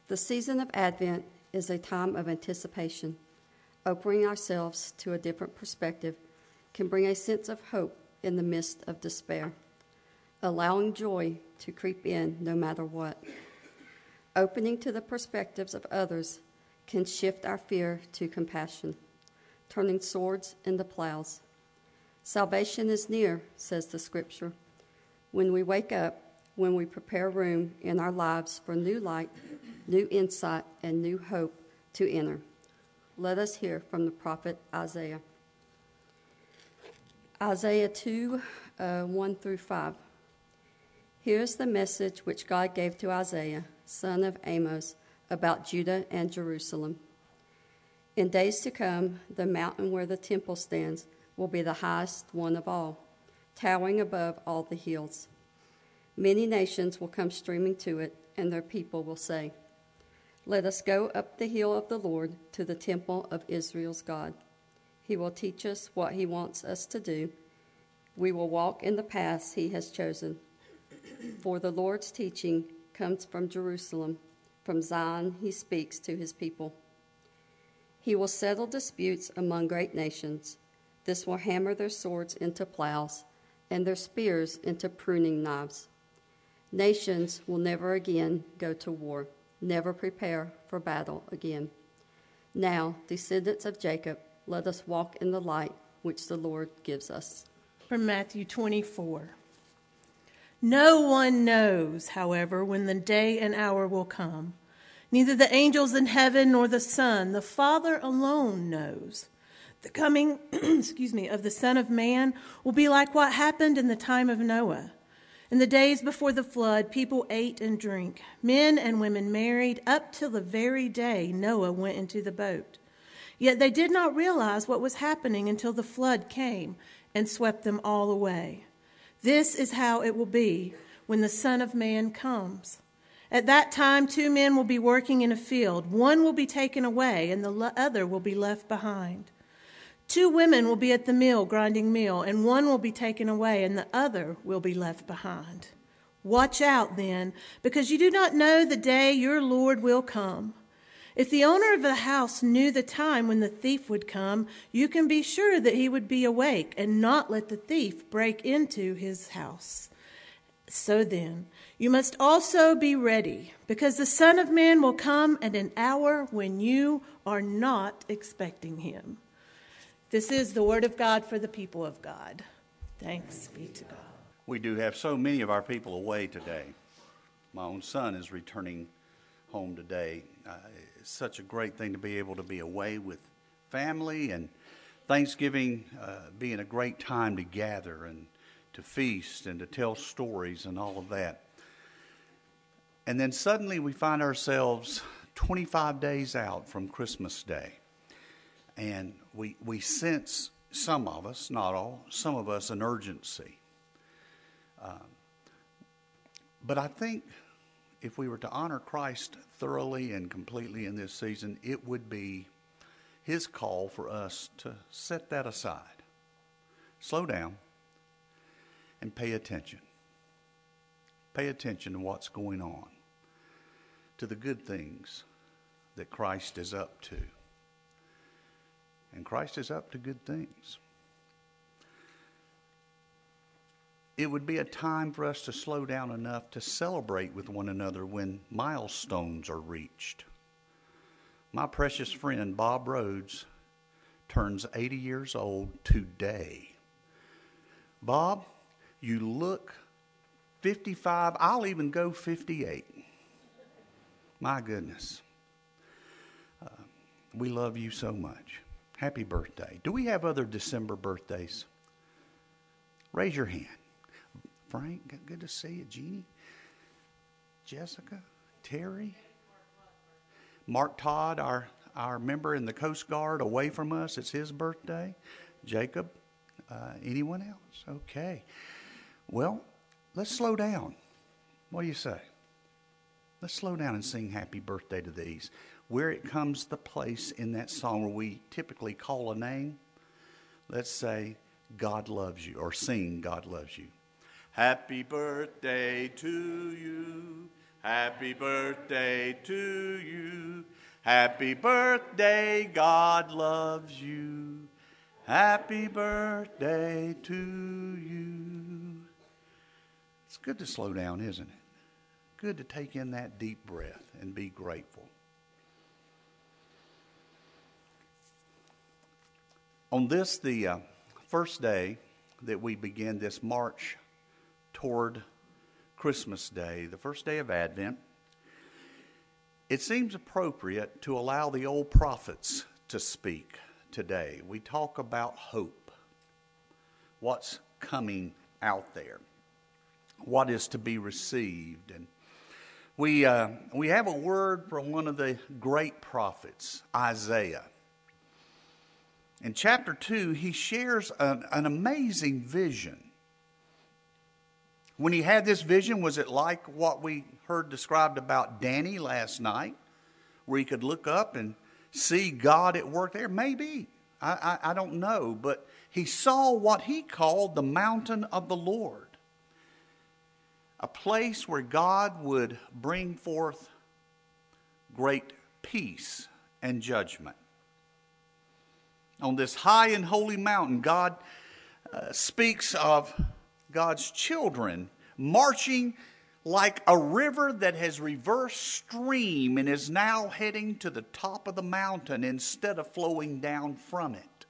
The season of Advent is a time of anticipation. Opening ourselves to a different perspective can bring a sense of hope in the midst of despair, allowing joy to creep in no matter what. Opening to the perspectives of others can shift our fear to compassion, turning swords into plows. Salvation is near, says the Scripture. When we wake up, when we prepare room in our lives for new light, new insight, and new hope to enter. Let us hear from the prophet Isaiah. Isaiah 2, 1 through 5. Here's the message which God gave to Isaiah, son of Amos, about Judah and Jerusalem. In days to come, the mountain where the temple stands will be the highest one of all, towering above all the hills. Many nations will come streaming to it, and their people will say, "Let us go up the hill of the Lord to the temple of Israel's God. He will teach us what he wants us to do. We will walk in the paths he has chosen. For the Lord's teaching comes from Jerusalem. From Zion he speaks to his people. He will settle disputes among great nations. This will hammer their swords into plows and their spears into pruning knives. Nations will never again go to war, never prepare for battle again. Now, descendants of Jacob, let us walk in the light which the Lord gives us." From Matthew 24. No one knows, however, when the day and hour will come. Neither the angels in heaven nor the Son. The Father alone knows. The coming, of the Son of Man will be like what happened in the time of Noah. In the days before the flood, people ate and drank. Men and women married up till the very day Noah went into the boat. Yet they did not realize what was happening until the flood came and swept them all away. This is how it will be when the Son of Man comes. At that time, 2 men will be working in a field. One will be taken away and the other will be left behind. 2 women will be at the mill grinding meal, and one will be taken away and the other will be left behind. Watch out then, because you do not know the day your Lord will come. If the owner of the house knew the time when the thief would come, you can be sure that he would be awake and not let the thief break into his house. So then, you must also be ready, because the Son of Man will come at an hour when you are not expecting him. This is the word of God for the people of God. Thanks be to God. We do have so many of our people away today. My own son is returning home today. It's such a great thing to be able to be away with family, and Thanksgiving being a great time to gather and to feast and to tell stories and all of that. And then suddenly we find ourselves 25 days out from Christmas Day. And we sense, some of us, not all, some of us, an urgency. But I think if we were to honor Christ thoroughly and completely in this season, it would be his call for us to set that aside. Slow down and pay attention. Pay attention to what's going on, to the good things that Christ is up to. And Christ is up to good things. It would be a time for us to slow down enough to celebrate with one another when milestones are reached. My precious friend Bob Rhodes turns 80 years old today. Bob, you look 55. I'll even go 58. My goodness. We love you so much. Happy birthday. Do we have other December birthdays? Raise your hand. Frank, good to see you. Jeannie, Jessica, Terry, Mark Todd, our member in the Coast Guard away from us. It's his birthday. Jacob, anyone else? Okay. Well, let's slow down. What do you say? Let's slow down and sing happy birthday to these. Where it comes the place in that song where we typically call a name, let's say God loves you, or sing God loves you. Happy birthday to you. Happy birthday to you. Happy birthday, God loves you. Happy birthday to you. It's good to slow down, isn't it? Good to take in that deep breath and be grateful. On this, the first day that we begin this march toward Christmas Day, the first day of Advent, it seems appropriate to allow the old prophets to speak today. We talk about hope, what's coming out there, what is to be received. And we have a word from one of the great prophets, Isaiah. In chapter 2, he shares an amazing vision. When he had this vision, was it like what we heard described about Danny last night, where he could look up and see God at work there? Maybe. I don't know. But he saw what he called the mountain of the Lord, a place where God would bring forth great peace and judgment. On this high and holy mountain, God speaks of God's children marching like a river that has reversed stream and is now heading to the top of the mountain instead of flowing down from it.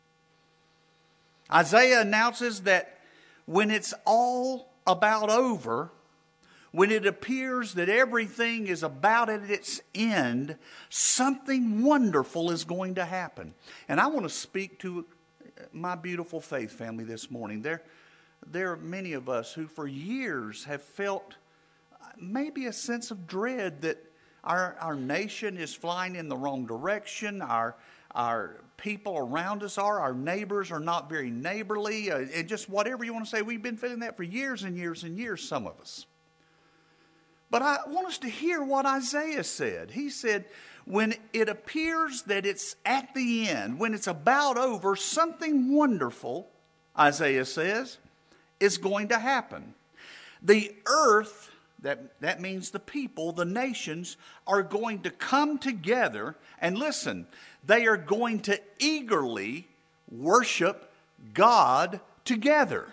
Isaiah announces that when it's all about over, when it appears that everything is about at its end, something wonderful is going to happen. And I want to speak to my beautiful faith family this morning. There are many of us who for years have felt maybe a sense of dread that our nation is flying in the wrong direction. Our people around us our neighbors are not very neighborly. And just whatever you want to say, we've been feeling that for years and years and years, some of us. But I want us to hear what Isaiah said. He said, when it appears that it's at the end, when it's about over, something wonderful, Isaiah says, is going to happen. The earth, that means the people, the nations, are going to come together and listen, they are going to eagerly worship God together.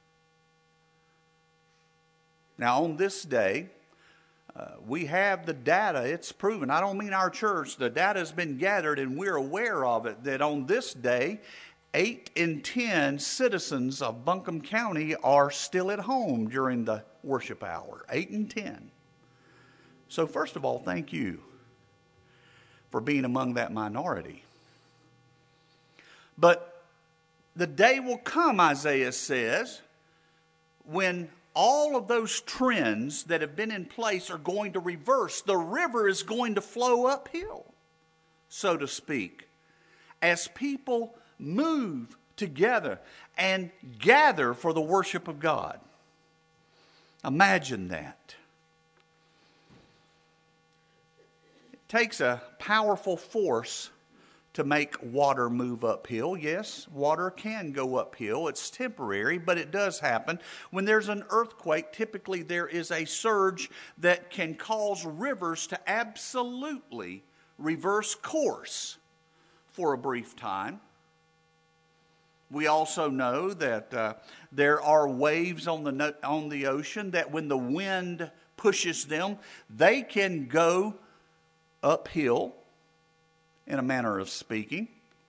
Now on this day, we have the data, it's proven. I don't mean our church. The data has been gathered and we're aware of it, that on this day, 8 in 10 citizens of Buncombe County are still at home during the worship hour. 8 in 10. So first of all, thank you for being among that minority. But the day will come, Isaiah says, when all of those trends that have been in place are going to reverse. The river is going to flow uphill, so to speak, as people move together and gather for the worship of God. Imagine that. It takes a powerful force to make water move uphill. Yes, water can go uphill. It's temporary, but it does happen. When there's an earthquake, typically there is a surge that can cause rivers to absolutely reverse course for a brief time. We also know that there are waves on the ocean that when the wind pushes them, they can go uphill, in a manner of speaking.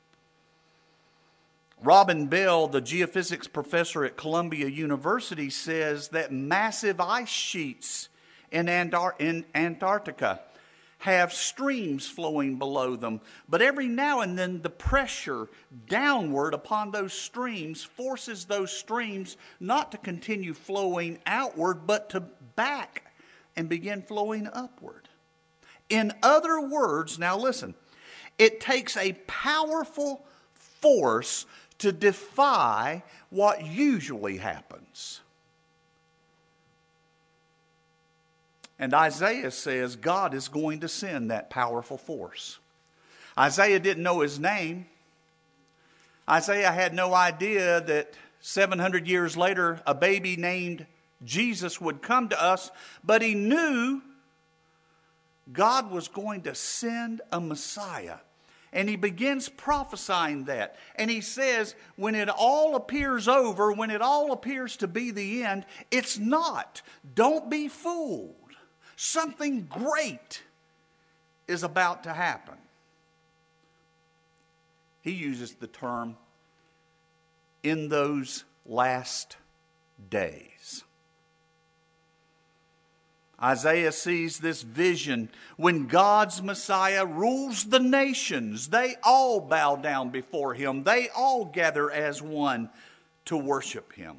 Robin Bell, the geophysics professor at Columbia University, says that massive ice sheets in Antarctica have streams flowing below them. But every now and then the pressure downward upon those streams forces those streams not to continue flowing outward, but to back and begin flowing upward. In other words, now listen, it takes a powerful force to defy what usually happens. And Isaiah says God is going to send that powerful force. Isaiah didn't know his name. Isaiah had no idea that 700 years later a baby named Jesus would come to us, but he knew God was going to send a Messiah. And he begins prophesying that. And he says, when it all appears over, when it all appears to be the end, it's not. Don't be fooled. Something great is about to happen. He uses the term, in those last days. Isaiah sees this vision when God's Messiah rules the nations. They all bow down before him. They all gather as one to worship him.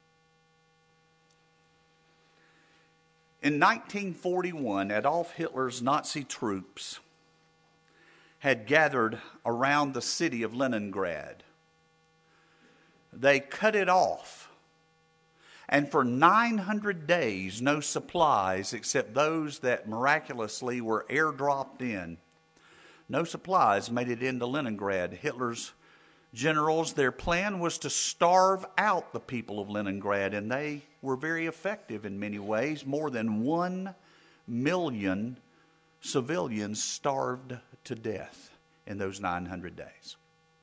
In 1941, Adolf Hitler's Nazi troops had gathered around the city of Leningrad. They cut it off. And for 900 days, no supplies except those that miraculously were airdropped in. No supplies made it into Leningrad. Hitler's generals, their plan was to starve out the people of Leningrad, and they were very effective in many ways. More than 1 million civilians starved to death in those 900 days.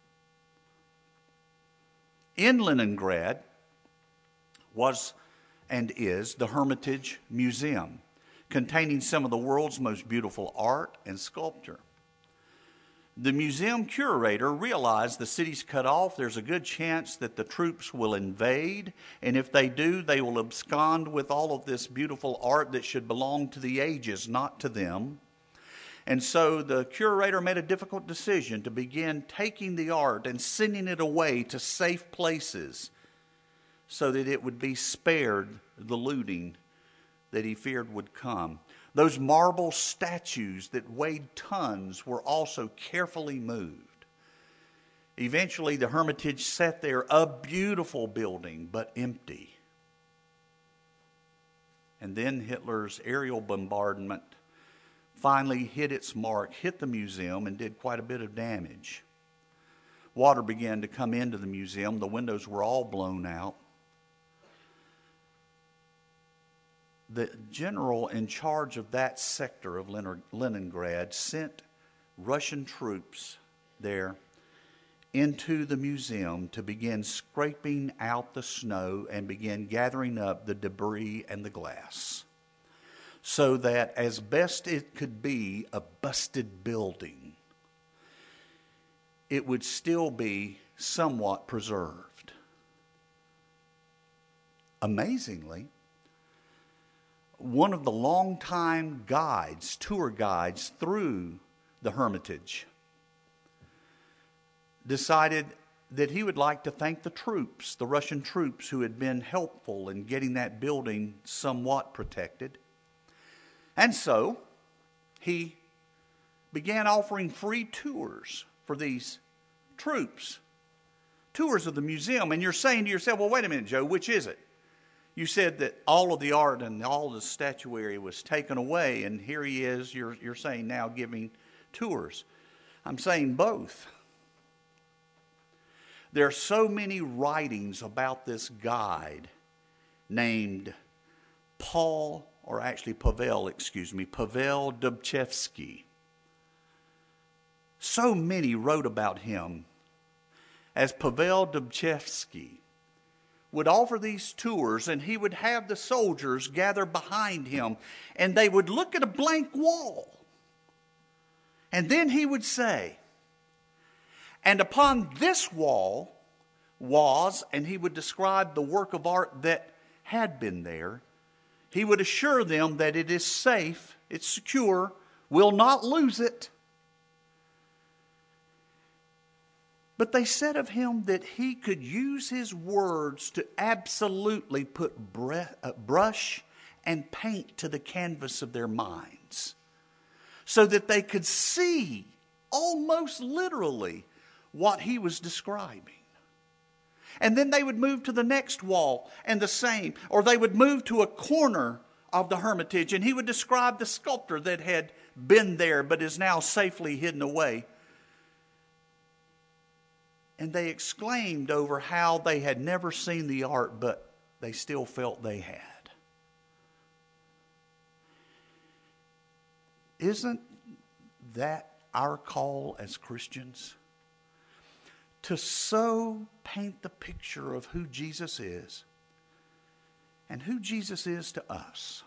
In Leningrad was and is the Hermitage Museum, containing some of the world's most beautiful art and sculpture. The museum curator realized the city's cut off. There's a good chance that the troops will invade, and if they do, they will abscond with all of this beautiful art that should belong to the ages, not to them. And so the curator made a difficult decision to begin taking the art and sending it away to safe places so that it would be spared the looting that he feared would come. Those marble statues that weighed tons were also carefully moved. Eventually, the Hermitage sat there, a beautiful building, but empty. And then Hitler's aerial bombardment finally hit its mark, hit the museum, and did quite a bit of damage. Water began to come into the museum. The windows were all blown out. The general in charge of that sector of Leningrad sent Russian troops there into the museum to begin scraping out the snow and begin gathering up the debris and the glass, so that as best it could be a busted building, it would still be somewhat preserved. Amazingly, one of the longtime guides, tour guides through the Hermitage, decided that he would like to thank the troops, the Russian troops who had been helpful in getting that building somewhat protected. And so he began offering free tours for these troops, tours of the museum. And you're saying to yourself, well, wait a minute, Joe, which is it? You said that all of the art and all the statuary was taken away, and here he is, you're saying now giving tours. I'm saying both. There are so many writings about this guide named Pavel Dubchevsky. So many wrote about him as Pavel Dubchevsky would offer these tours, and he would have the soldiers gather behind him, and they would look at a blank wall. And then he would say, and upon this wall was, and he would describe the work of art that had been there. He would assure them that it is safe, it's secure, will not lose it. But they said of him that he could use his words to absolutely put brush and paint to the canvas of their minds, so that they could see almost literally what he was describing. And then they would move to the next wall and the same, or they would move to a corner of the Hermitage, and he would describe the sculptor that had been there but is now safely hidden away. And they exclaimed over how they had never seen the art, but they still felt they had. Isn't that our call as Christians? To so paint the picture of who Jesus is and who Jesus is to us,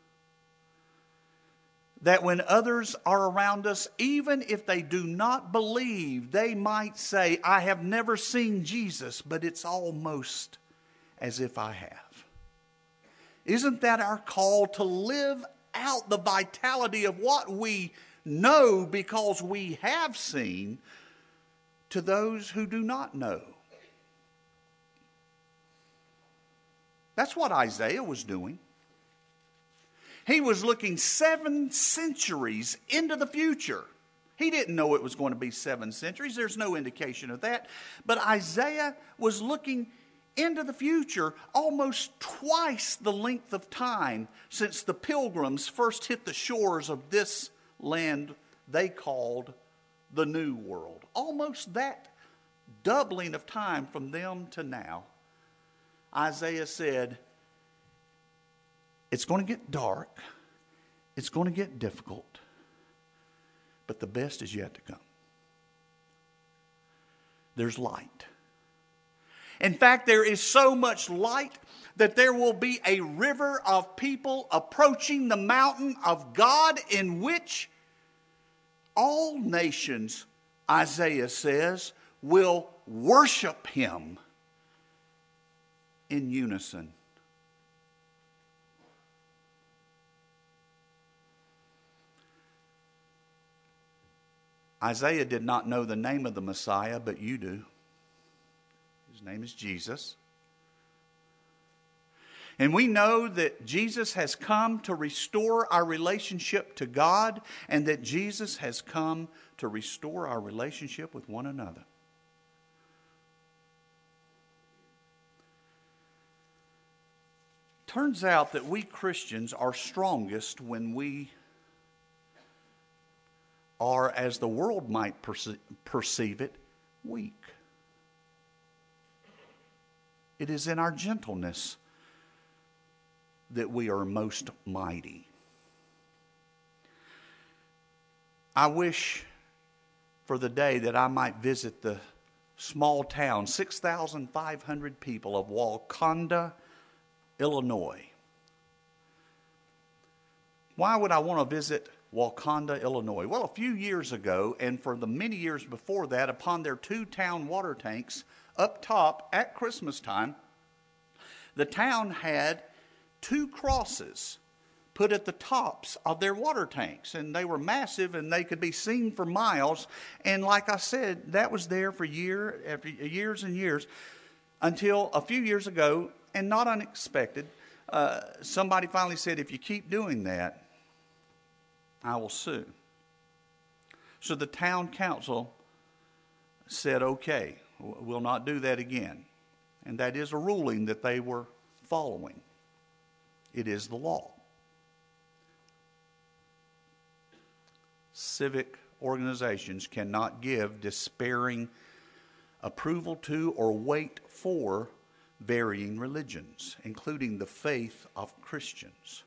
that when others are around us, even if they do not believe, they might say, I have never seen Jesus, but it's almost as if I have. Isn't that our call, to live out the vitality of what we know because we have seen to those who do not know? That's what Isaiah was doing. He was looking 7 centuries into the future. He didn't know it was going to be 7 centuries. There's no indication of that. But Isaiah was looking into the future almost twice the length of time since the pilgrims first hit the shores of this land they called the New World. Almost that doubling of time from them to now. Isaiah said, it's going to get dark, it's going to get difficult, but the best is yet to come. There's light. In fact, there is so much light that there will be a river of people approaching the mountain of God, in which all nations, Isaiah says, will worship him in unison. Isaiah did not know the name of the Messiah, but you do. His name is Jesus. And we know that Jesus has come to restore our relationship to God, and that Jesus has come to restore our relationship with one another. Turns out that we Christians are strongest when we are, as the world might perceive it, weak. It is in our gentleness that we are most mighty. I wish for the day that I might visit the small town, 6,500 people of Wauconda, Illinois. Why would I want to visit Wauconda, Illinois? Well, a few years ago, and for the many years before that, upon their 2-town water tanks up top at Christmas time, the town had 2 crosses put at the tops of their water tanks, and they were massive and they could be seen for miles. And like I said, that was there for years and years, until a few years ago, and not unexpected, somebody finally said, if you keep doing that, I will sue. So the town council said, okay, we'll not do that again. And that is a ruling that they were following. It is the law. Civic organizations cannot give despairing approval to or wait for varying religions, including the faith of Christians.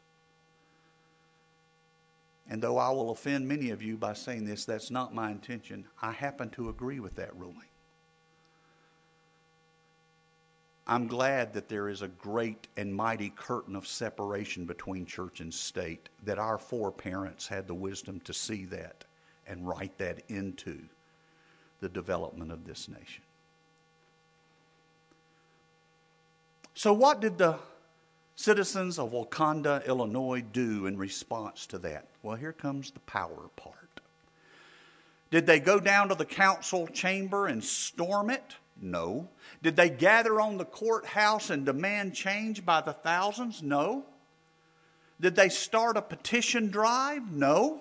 And though I will offend many of you by saying this, that's not my intention. I happen to agree with that ruling. I'm glad that there is a great and mighty curtain of separation between church and state, that our foreparents had the wisdom to see that and write that into the development of this nation. So what did the citizens of Wauconda, Illinois do in response to that? Well, here comes the power part. Did they go down to the council chamber and storm it? No. Did they gather on the courthouse and demand change by the thousands? No. Did they start a petition drive? No.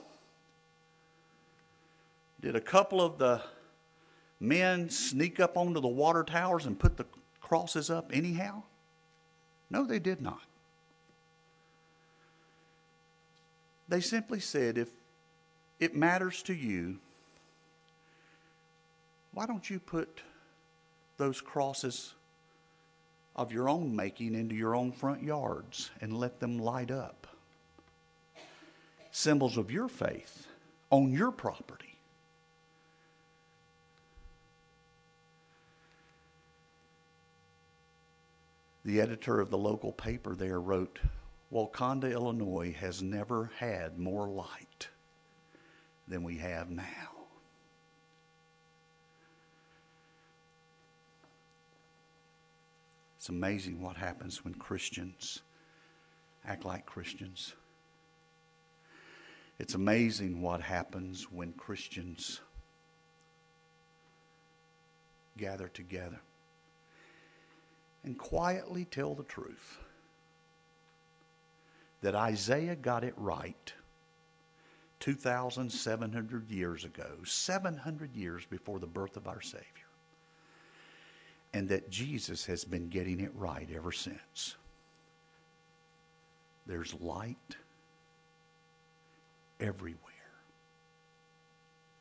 Did a couple of the men sneak up onto the water towers and put the crosses up anyhow? No, they did not. They simply said, if it matters to you, why don't you put those crosses of your own making into your own front yards and let them light up? symbols of your faith on your property. The editor of the local paper there wrote, Walconda, Illinois has never had more light than we have now. It's amazing what happens when Christians act like Christians. It's amazing what happens when Christians gather together and quietly tell the truth that Isaiah got it right 2,700 years ago, 700 years before the birth of our Savior, and that Jesus has been getting it right ever since. There's light everywhere.